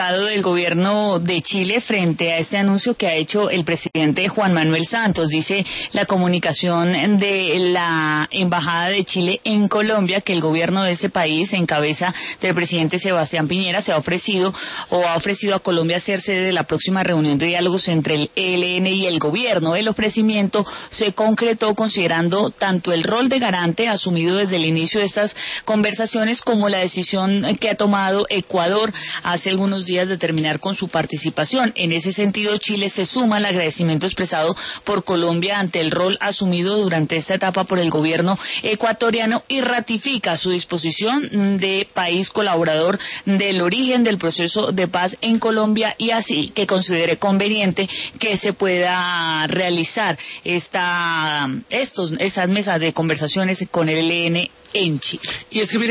comunicado del gobierno de Chile frente a este anuncio que ha hecho el presidente Juan Manuel Santos. Dice la comunicación de la Embajada de Chile en Colombia que el gobierno de ese país, en cabeza del presidente Sebastián Piñera, ha ofrecido a Colombia ser sede de la próxima reunión de diálogos entre el ELN y el gobierno. El ofrecimiento se concretó considerando tanto el rol de garante asumido desde el inicio de estas conversaciones como la decisión que ha tomado Ecuador hace algunos días de terminar con su participación. En ese sentido, Chile se suma al agradecimiento expresado por Colombia ante el rol asumido durante esta etapa por el gobierno ecuatoriano y ratifica su disposición de país colaborador del origen del proceso de paz en Colombia y así que considere conveniente que se pueda realizar esas mesas de conversaciones con el ELN en Chile. Y es que